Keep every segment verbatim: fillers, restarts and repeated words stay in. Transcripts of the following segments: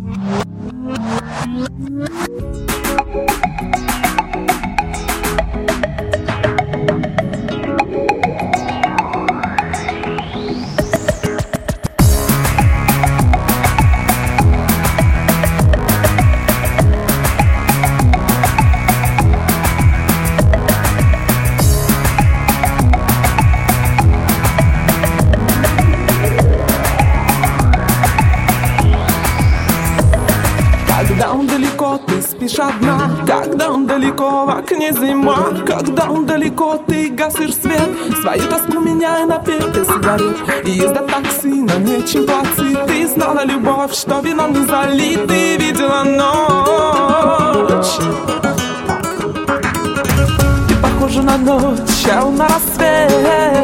Когда он далеко, ты спишь одна. Когда он далеко, в окне зима. Когда он далеко, ты гасишь свет, свою тоску меняя на пепел сигарет. И езда такси, нам нечем платить. Ты знала любовь, что вином не залит. Ты видела ночь. Ты похожа на ночь, а он на рассвет.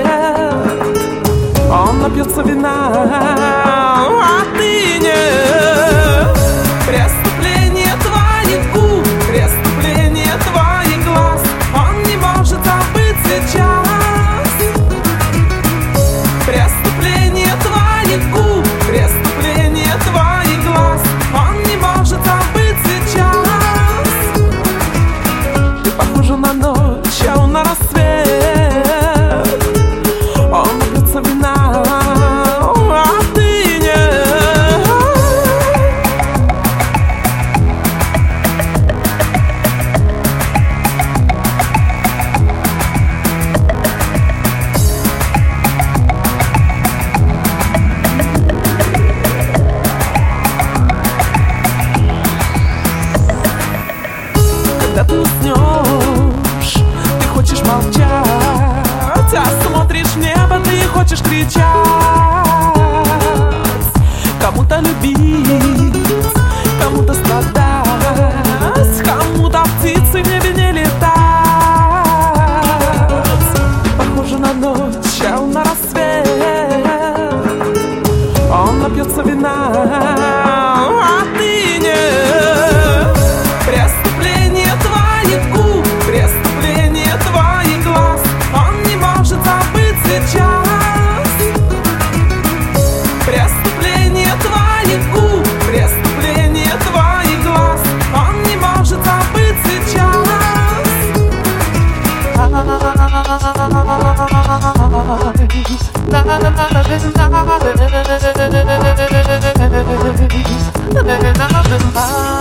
Он напьется вина, а ты нет. Преступление твоих губ, преступление твоих глаз. Он не может забыть сейчас. Преступление твоих губ, преступление твоих глаз. Он не может забыть сейчас. Ты похожа на ночь, а он на рассвет. Он напьется вина, а ты нет. Когда ты уснешь, ты хочешь молчать, а смотришь в небо, ты хочешь кричать. Кому-то любить, кому-то страдать, кому-то птицы в небе не летать. Ты похожа на ночь, а он на рассвет. Он напьется вина, а ты нет. Преступление твоих губ, преступление твоих глаз. Он не может забыть сейчас. Преступление твоих губ, преступление твоих глаз. Он не может забыть сейчас. La